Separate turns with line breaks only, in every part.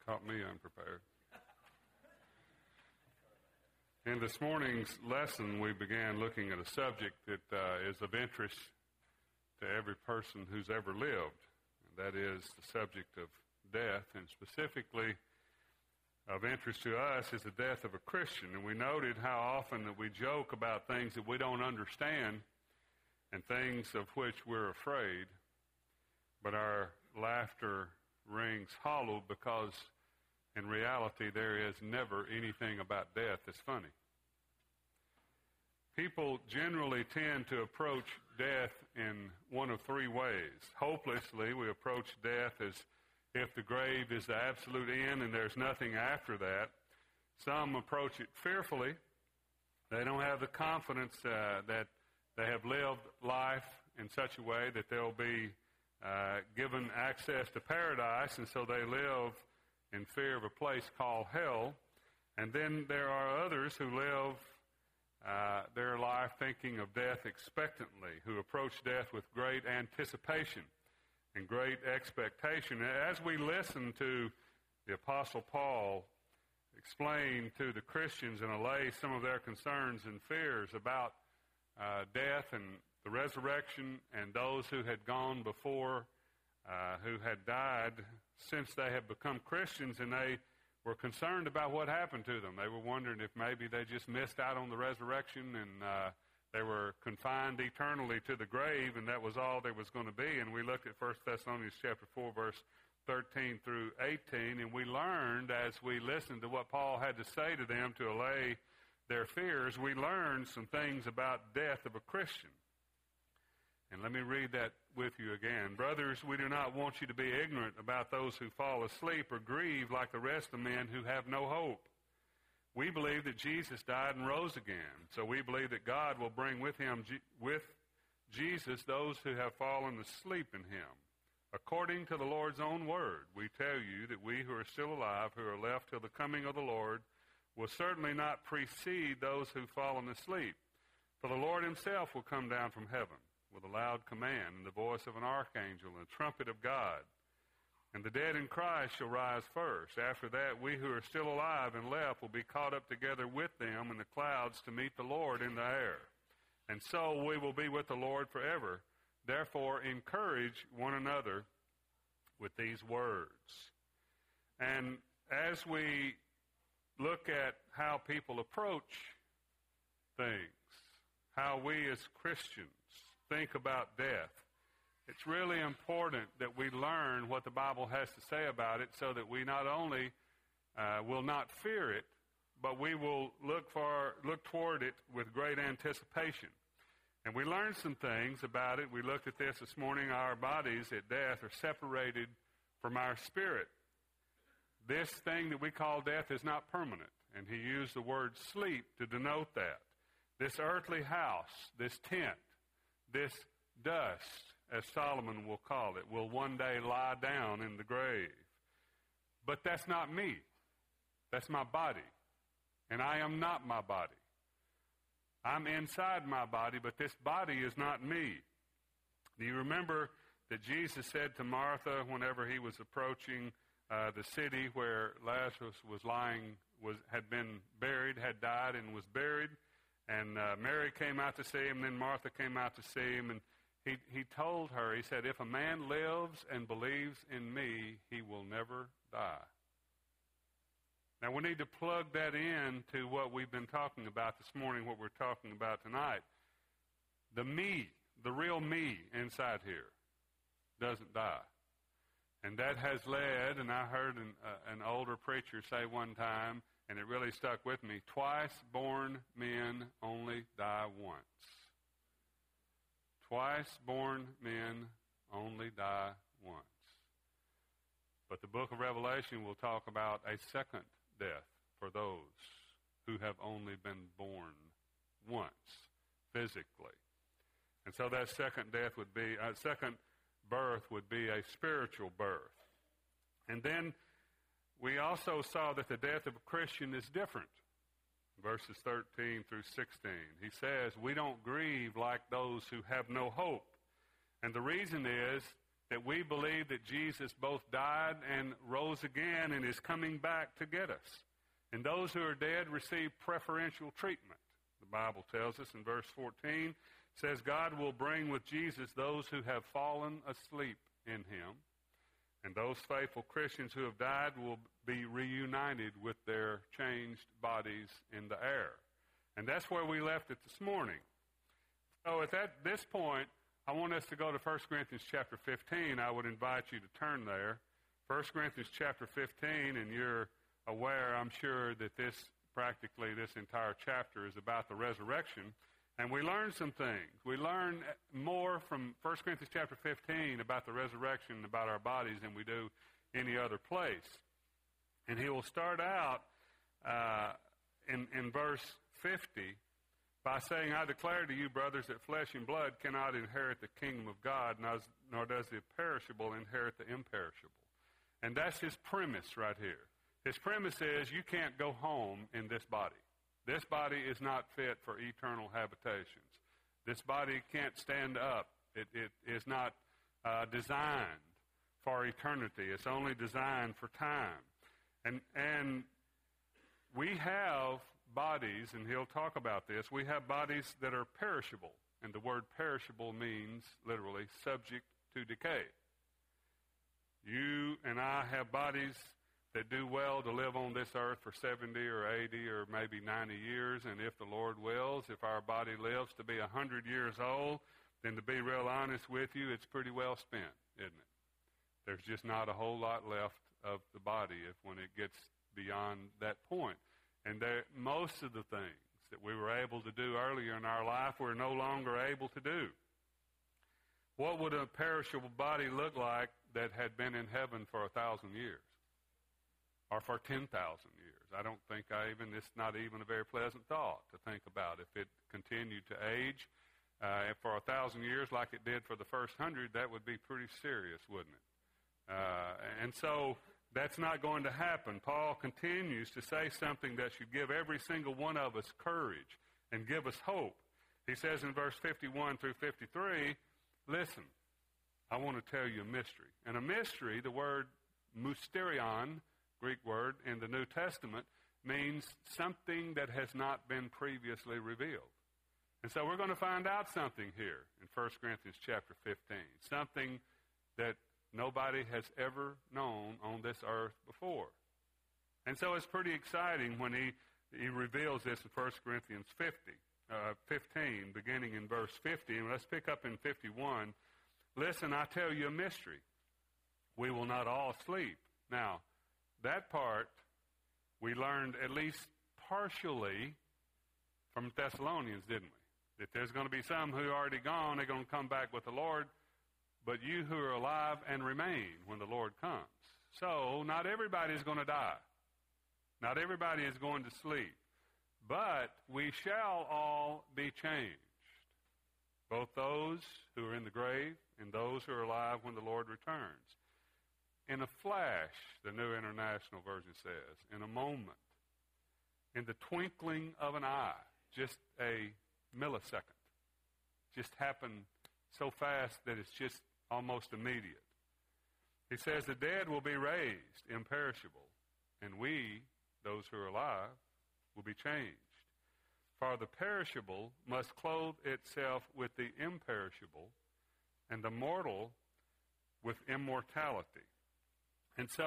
Caught me unprepared. In this morning's lesson, we began looking at a subject that is of interest to every person who's ever lived, and that is the subject of death, and specifically of interest to us is the death of a Christian. And we noted how often that we joke about things that we don't understand and things of which we're afraid, but our laughter rings hollow because in reality there is never anything about death that's funny. People generally tend to approach death in one of three ways. Hopelessly, we approach death as if the grave is the absolute end and there's nothing after that. Some approach it fearfully. They don't have the confidence that they have lived life in such a way that they'll be given access to paradise, and so they live in fear of a place called hell. And then there are others who live their life thinking of death expectantly, who approach death with great anticipation and great expectation. As we listen to the Apostle Paul explain to the Christians and allay some of their concerns and fears about death and the resurrection, and those who had gone before, who had died since they had become Christians, and they were concerned about what happened to them. They were wondering if maybe they just missed out on the resurrection and they were confined eternally to the grave, and that was all there was going to be. And we looked at 1 Thessalonians chapter 4, verse 13 through 18, and we learned as we listened to what Paul had to say to them to allay their fears, we learned some things about death of a Christian. And let me read that with you again. Brothers, we do not want you to be ignorant about those who fall asleep or grieve like the rest of men who have no hope. We believe that Jesus died and rose again. So we believe that God will bring with him, with Jesus, those who have fallen asleep in him. According to the Lord's own word, we tell you that we who are still alive, who are left till the coming of the Lord, will certainly not precede those who've fallen asleep. For the Lord himself will come down from heaven with a loud command and the voice of an archangel and the trumpet of God. And the dead in Christ shall rise first. After that, we who are still alive and left will be caught up together with them in the clouds to meet the Lord in the air. And so we will be with the Lord forever. Therefore, encourage one another with these words. And as we look at how people approach things, how we as Christians think about death, it's really important that we learn what the Bible has to say about it so that we not only will not fear it, but we will look toward it with great anticipation. And we learned some things about it. We looked at this morning. Our bodies at death are separated from our spirit. This thing that we call death is not permanent, and he used the word sleep to denote that. This earthly house, this tent, this dust, as Solomon will call it, will one day lie down in the grave. But that's not me. That's my body. And I am not my body. I'm inside my body, but this body is not me. Do you remember that Jesus said to Martha whenever he was approaching the city where Lazarus was lying, had been buried, had died and was buried, and Mary came out to see him, and then Martha came out to see him, and he told her, he said, if a man lives and believes in me, he will never die. Now, we need to plug that in to what we've been talking about this morning, what we're talking about tonight. The me, the real me inside here, doesn't die. And that has led, and I heard an older preacher say one time, and it really stuck with me, twice born men only die once. Twice born men only die once. But the book of Revelation will talk about a second death for those who have only been born once, physically. And so that second death would be, second birth would be a spiritual birth. And then we also saw that the death of a Christian is different. Verses 13 through 16. He says, we don't grieve like those who have no hope. And the reason is that we believe that Jesus both died and rose again and is coming back to get us. And those who are dead receive preferential treatment. The Bible tells us in verse 14, says God will bring with Jesus those who have fallen asleep in him. And those faithful Christians who have died will be reunited with their changed bodies in the air. And that's where we left it this morning. So at this point, I want us to go to 1 Corinthians chapter 15. I would invite you to turn there. 1 Corinthians chapter 15, and you're aware, I'm sure, that this entire chapter is about the resurrection. And we learn some things. We learn more from 1 Corinthians chapter 15 about the resurrection, about our bodies, than we do any other place. And he will start out in verse 50 by saying, I declare to you, brothers, that flesh and blood cannot inherit the kingdom of God, nor does the perishable inherit the imperishable. And that's his premise right here. His premise is you can't go home in this body. This body is not fit for eternal habitations. This body can't stand up. It is not designed for eternity. It's only designed for time. And we have bodies, and he'll talk about this, we have bodies that are perishable. And the word perishable means, literally, subject to decay. You and I have bodies that do well to live on this earth for 70 or 80 or maybe 90 years. And if the Lord wills, if our body lives to be 100 years old, then to be real honest with you, it's pretty well spent, isn't it? There's just not a whole lot left of the body when it gets beyond that point. And most of the things that we were able to do earlier in our life, we're no longer able to do. What would a perishable body look like that had been in heaven for 1,000 years? Or for 10,000 years? I don't think it's not even a very pleasant thought to think about. If it continued to age for 1,000 years like it did for the first 100, that would be pretty serious, wouldn't it? And so that's not going to happen. Paul continues to say something that should give every single one of us courage and give us hope. He says in verse 51 through 53, listen, I want to tell you a mystery. And a mystery, the word mysterion, Greek word in the New Testament, means something that has not been previously revealed. And so we're going to find out something here in 1 Corinthians chapter 15, something that nobody has ever known on this earth before. And so it's pretty exciting when he reveals this in 1 Corinthians 15, beginning in verse 50. And let's pick up in 51. Listen, I tell you a mystery. We will not all sleep. Now, that part we learned at least partially from Thessalonians, didn't we? That there's going to be some who are already gone, they're going to come back with the Lord, but you who are alive and remain when the Lord comes. So, not everybody is going to die. Not everybody is going to sleep. But we shall all be changed. Both those who are in the grave and those who are alive when the Lord returns. In a flash, the New International Version says, in a moment, in the twinkling of an eye, just a millisecond, just happened so fast that it's just almost immediate. He says the dead will be raised imperishable, and we, those who are alive, will be changed. For the perishable must clothe itself with the imperishable, and the mortal with immortality. And so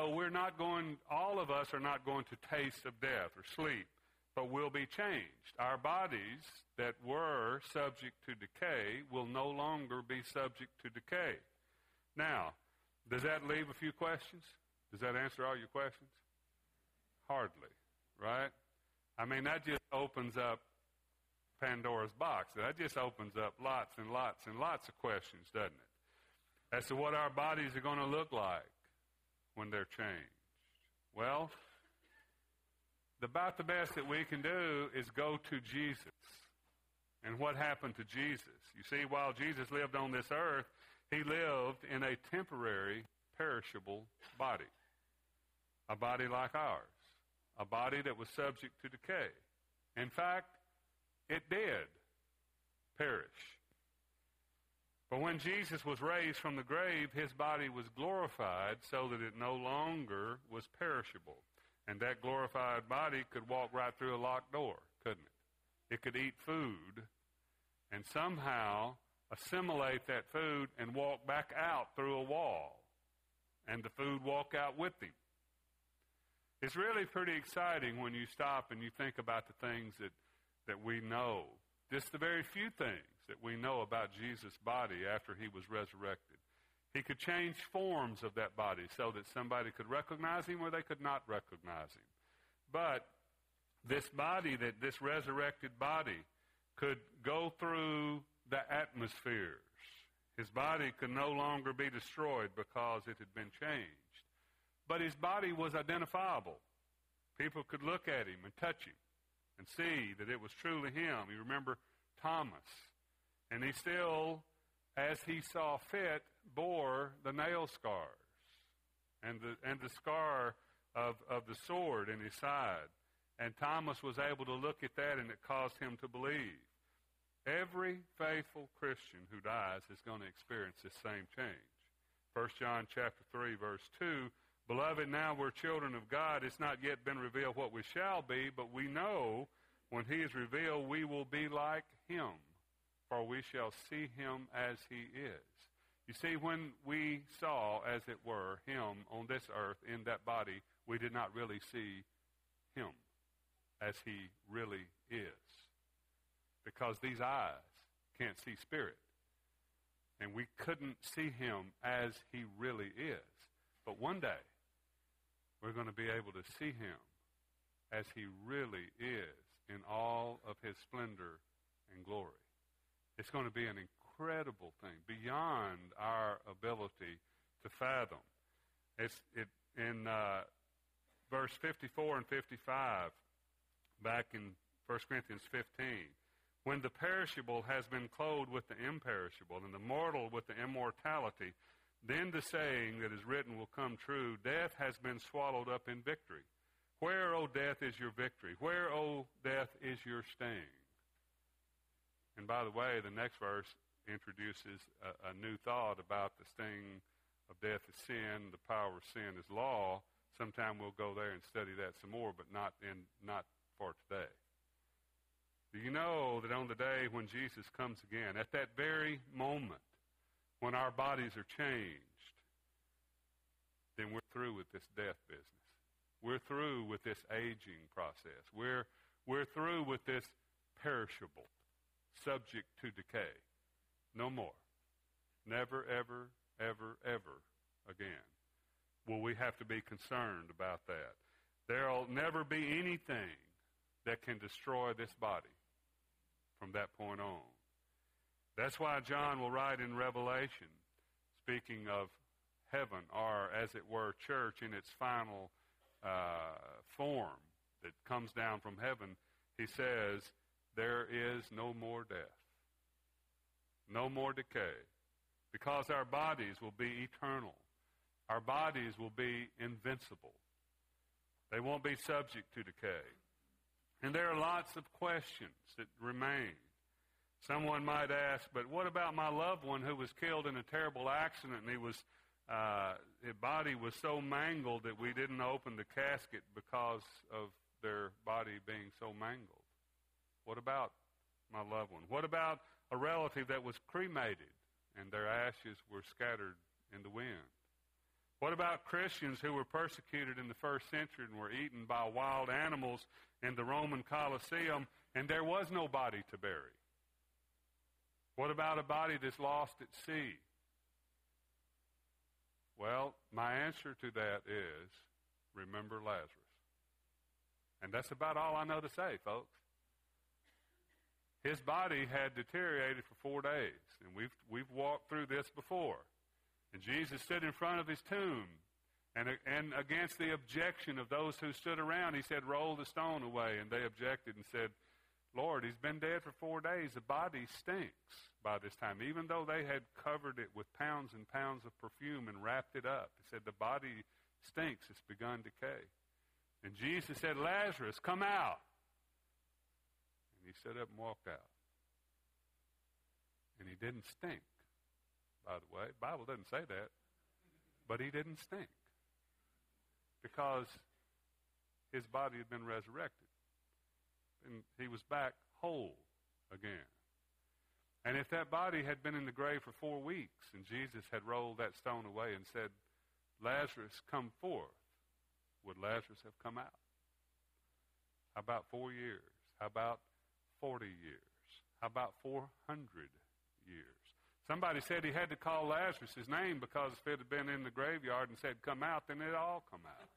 all of us are not going to taste of death or sleep, but will be changed. Our bodies that were subject to decay will no longer be subject to decay. Now, does that leave a few questions? Does that answer all your questions? Hardly, right? I mean, that just opens up Pandora's box. That just opens up lots and lots and lots of questions, doesn't it? As to what our bodies are going to look like when they're changed. Well, about the best that we can do is go to Jesus. And what happened to Jesus? You see, while Jesus lived on this earth, he lived in a temporary, perishable body. A body like ours. A body that was subject to decay. In fact, it did perish. But when Jesus was raised from the grave, his body was glorified so that it no longer was perishable. And that glorified body could walk right through a locked door, couldn't it? It could eat food and somehow assimilate that food and walk back out through a wall. And the food walk out with him. It's really pretty exciting when you stop and you think about the things that we know. Just the very few things that we know about Jesus' body after he was resurrected. He could change forms of that body so that somebody could recognize him or they could not recognize him. But this body, this resurrected body, could go through the atmospheres. His body could no longer be destroyed because it had been changed. But his body was identifiable. People could look at him and touch him and see that it was truly him. You remember Thomas. And he still, as he saw fit, bore the nail scars and the scar of the sword in his side. And Thomas was able to look at that, and it caused him to believe. Every faithful Christian who dies is going to experience this same change. 1 John chapter 3, verse 2, Beloved, now we're children of God. It's not yet been revealed what we shall be, but we know when he is revealed we will be like him, for we shall see him as he is. You see, when we saw, as it were, him on this earth in that body, we did not really see him as he really is. Because these eyes can't see spirit. And we couldn't see him as he really is. But one day, we're going to be able to see him as he really is in all of his splendor and glory. It's going to be an incredible thing, beyond our ability to fathom. In verse 54 and 55, back in 1 Corinthians 15, when the perishable has been clothed with the imperishable and the mortal with the immortality, then the saying that is written will come true, death has been swallowed up in victory. Where, O death, is your victory? Where, O death, is your sting? And by the way, the next verse introduces a new thought about the sting of death is sin, the power of sin is law. Sometime we'll go there and study that some more, but not for today. Do you know that on the day when Jesus comes again, at that very moment when our bodies are changed, then we're through with this death business. We're through with this aging process. We're through with this perishable, subject to decay. No more. Never, ever, ever, ever again will we have to be concerned about that. There'll never be anything that can destroy this body from that point on. That's why John will write in Revelation, speaking of heaven, or as it were, church in its final form that comes down from heaven, he says, there is no more death, no more decay, because our bodies will be eternal. Our bodies will be invincible. They won't be subject to decay. And there are lots of questions that remain. Someone might ask, but what about my loved one who was killed in a terrible accident and his body was so mangled that we didn't open the casket because of their body being so mangled? What about my loved one? What about a relative that was cremated and their ashes were scattered in the wind? What about Christians who were persecuted in the first century and were eaten by wild animals in the Roman Colosseum, and there was no body to bury? What about a body that's lost at sea? Well, my answer to that is, remember Lazarus. And that's about all I know to say, folks. His body had deteriorated for 4 days, and we've walked through this before. And Jesus stood in front of his tomb, and against the objection of those who stood around, he said, roll the stone away. And they objected and said, Lord, he's been dead for 4 days. The body stinks by this time. Even though they had covered it with pounds and pounds of perfume and wrapped it up, he said, the body stinks. It's begun decay. And Jesus said, Lazarus, come out. And he stood up and walked out. And he didn't stink by the way. The Bible doesn't say that. But he didn't stink because his body had been resurrected. And he was back whole again. And if that body had been in the grave for 4 weeks and Jesus had rolled that stone away and said, Lazarus, come forth, would Lazarus have come out? How about 4 years? How about 40 years? How about 400 years? Somebody said he had to call Lazarus his name because if it had been in the graveyard and said, come out, then it'd all come out.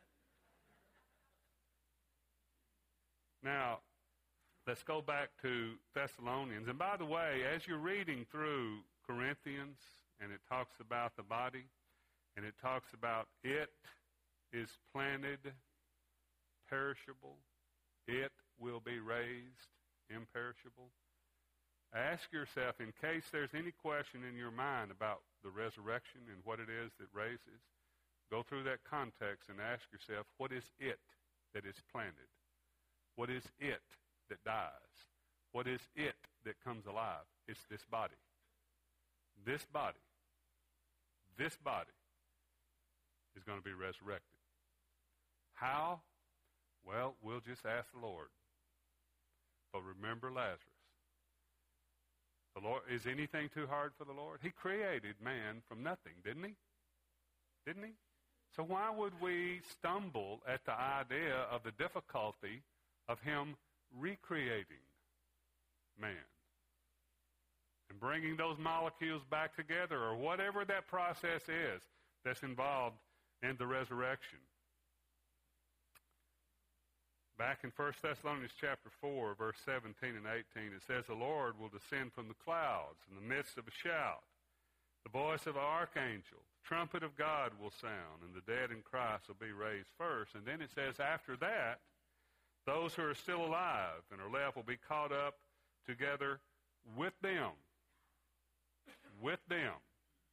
Now, let's go back to Thessalonians. And by the way, as you're reading through Corinthians, and it talks about the body, and it talks about it is planted, perishable, it will be raised, imperishable. Ask yourself, in case there's any question in your mind about the resurrection and what it is that raises, go through that context and ask yourself, what is it that is planted? What is it that dies? What is it that comes alive? It's this body. This body. This body is going to be resurrected. How? Well, we'll just ask the Lord. But remember Lazarus. The Lord, is anything too hard for the Lord? He created man from nothing, didn't he? Didn't he? So why would we stumble at the idea of the difficulty of him recreating man and bringing those molecules back together, or whatever that process is that's involved in the resurrection? Back in 1 Thessalonians chapter 4, verse 17 and 18, it says, the Lord will descend from the clouds in the midst of a shout. The voice of an archangel, the trumpet of God will sound, and the dead in Christ will be raised first. And then it says, after that, those who are still alive and are left will be caught up together with them. With them.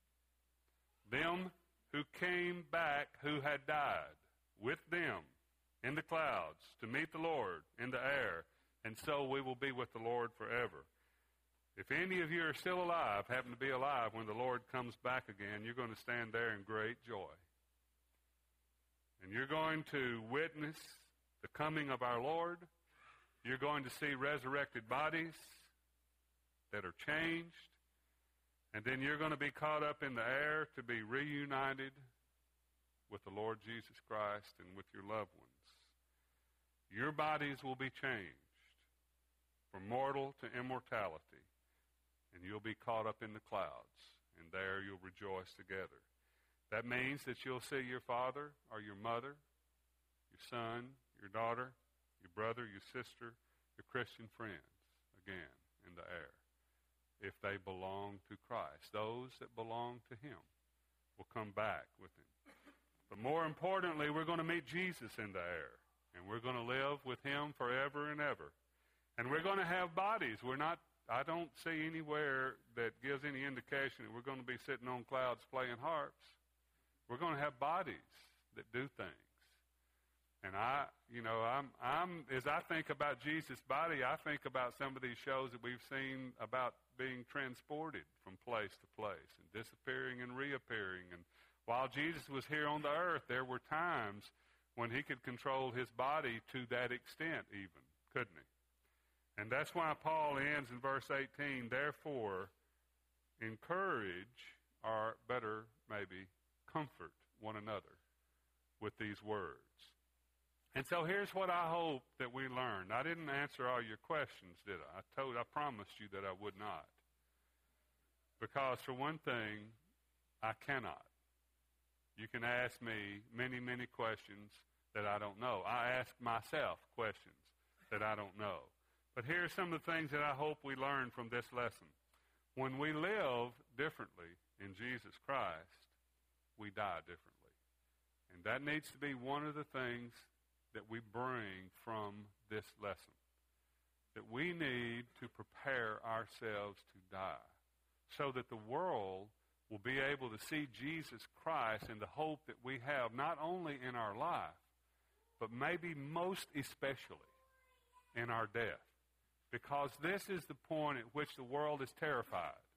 Them who came back who had died. With them. In the clouds, to meet the Lord in the air, and so we will be with the Lord forever. If any of you are still alive, happen to be alive when the Lord comes back again, you're going to stand there in great joy. And you're going to witness the coming of our Lord. You're going to see resurrected bodies that are changed. And then you're going to be caught up in the air to be reunited with the Lord Jesus Christ and with your loved ones. Your bodies will be changed from mortal to immortality, and you'll be caught up in the clouds, and there you'll rejoice together. That means that you'll see your father or your mother, your son, your daughter, your brother, your sister, your Christian friends again in the air, if they belong to Christ. Those that belong to him will come back with him. But more importantly, we're going to meet Jesus in the air. And we're going to live with him forever and ever. And we're going to have bodies. I don't see anywhere that gives any indication that we're going to be sitting on clouds playing harps. We're going to have bodies that do things. And as I think about Jesus' body, I think about some of these shows that we've seen about being transported from place to place and disappearing and reappearing. And while Jesus was here on the earth, there were times when he could control his body to that extent even, couldn't he? And that's why Paul ends in verse 18, therefore, encourage, or better, maybe, comfort one another with these words. And so here's what I hope that we learn. I didn't answer all your questions, did I? I promised you that I would not. Because for one thing, I cannot. You can ask me many, many questions that I don't know. I ask myself questions that I don't know. But here are some of the things that I hope we learn from this lesson. When we live differently in Jesus Christ, we die differently. And that needs to be one of the things that we bring from this lesson. That we need to prepare ourselves to die so that the world will be able to see Jesus Christ and the hope that we have not only in our life, but maybe most especially in our death. Because this is the point at which the world is terrified.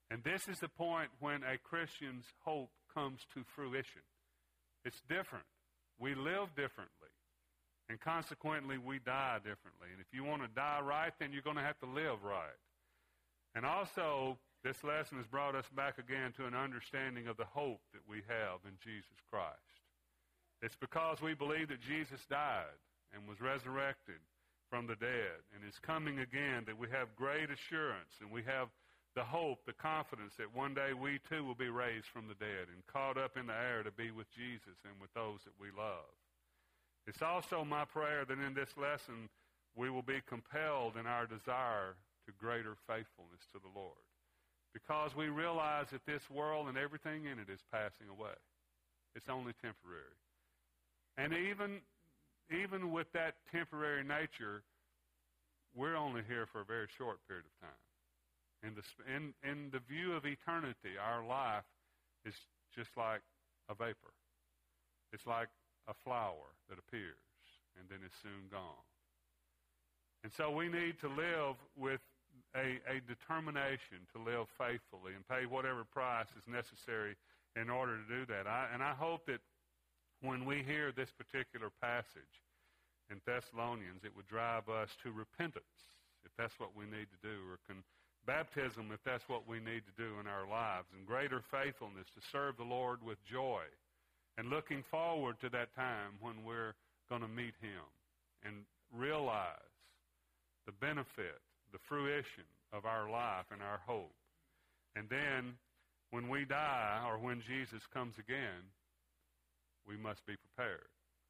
And this is the point when a Christian's hope comes to fruition. It's different. We live differently. And consequently, we die differently. And if you want to die right, then you're going to have to live right. And also, this lesson has brought us back again to an understanding of the hope that we have in Jesus Christ. It's because we believe that Jesus died and was resurrected from the dead and is coming again that we have great assurance and we have the hope, the confidence that one day we too will be raised from the dead and caught up in the air to be with Jesus and with those that we love. It's also my prayer that in this lesson we will be compelled in our desire to greater faithfulness to the Lord, because we realize that this world and everything in it is passing away. It's only temporary. And even with that temporary nature, we're only here for a very short period of time. In the view of eternity, our life is just like a vapor. It's like a flower that appears and then is soon gone. And so we need to live with a determination to live faithfully and pay whatever price is necessary in order to do that. I hope that when we hear this particular passage in Thessalonians, it would drive us to repentance, if that's what we need to do, or baptism, if that's what we need to do in our lives, and greater faithfulness to serve the Lord with joy, and looking forward to that time when we're going to meet Him and realize the benefit, the fruition of our life and our hope. And then when we die or when Jesus comes again, we must be prepared.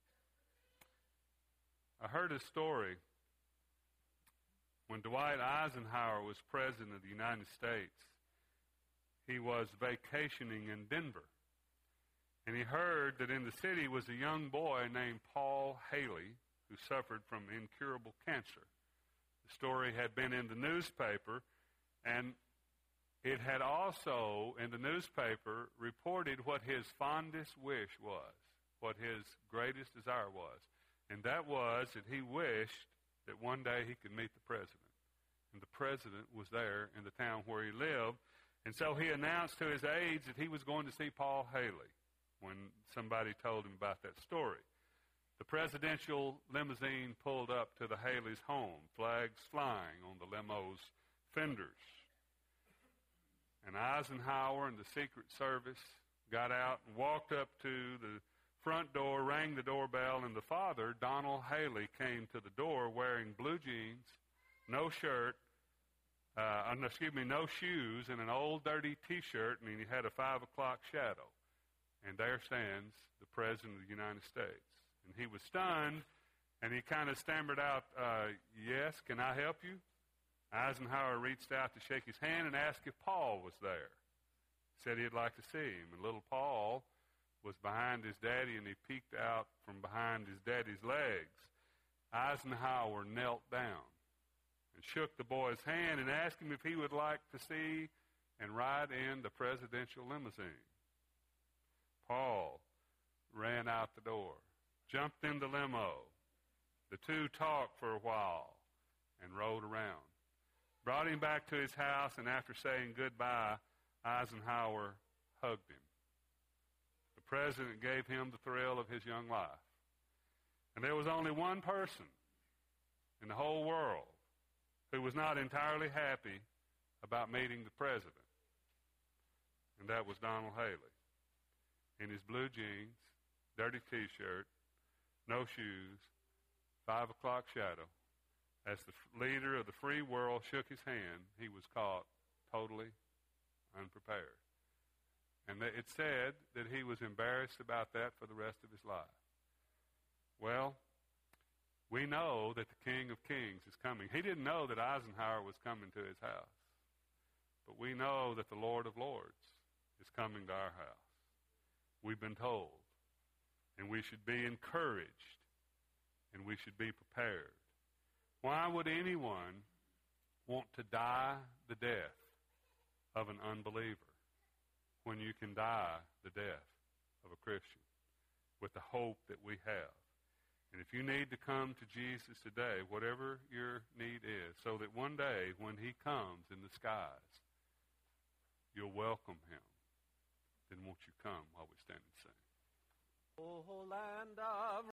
I heard a story when Dwight Eisenhower was president of the United States. He was vacationing in Denver, and he heard that in the city was a young boy named Paul Haley who suffered from incurable cancer. The story had been in the newspaper, and it had also, in the newspaper, reported what his fondest wish was, what his greatest desire was. And that was that he wished that one day he could meet the president. And the president was there in the town where he lived. And so he announced to his aides that he was going to see Paul Haley when somebody told him about that story. The presidential limousine pulled up to the Haley's home, flags flying on the limo's fenders. And Eisenhower and the Secret Service got out and walked up to the front door, rang the doorbell, and the father, Donald Haley, came to the door wearing blue jeans, no shirt, no shoes, and an old dirty T-shirt, and he had a 5 o'clock shadow. And there stands the President of the United States. And he was stunned, and he kind of stammered out, yes, can I help you? Eisenhower reached out to shake his hand and asked if Paul was there. He said he'd like to see him. And little Paul was behind his daddy, and he peeked out from behind his daddy's legs. Eisenhower knelt down and shook the boy's hand and asked him if he would like to see and ride in the presidential limousine. Paul ran out the door, jumped in the limo. The two talked for a while and rode around. Brought him back to his house, and after saying goodbye, Eisenhower hugged him. The president gave him the thrill of his young life. And there was only one person in the whole world who was not entirely happy about meeting the president, and that was Donald Haley. In his blue jeans, dirty T-shirt, no shoes, 5 o'clock shadow, as the leader of the free world shook his hand, he was caught totally unprepared. And it said that he was embarrassed about that for the rest of his life. Well, we know that the King of Kings is coming. He didn't know that Eisenhower was coming to his house. But we know that the Lord of Lords is coming to our house. We've been told. And we should be encouraged. And we should be prepared. Why would anyone want to die the death of an unbeliever when you can die the death of a Christian with the hope that we have? And if you need to come to Jesus today, whatever your need is, so that one day when He comes in the skies, you'll welcome him, then won't you come while we stand and sing?
O land of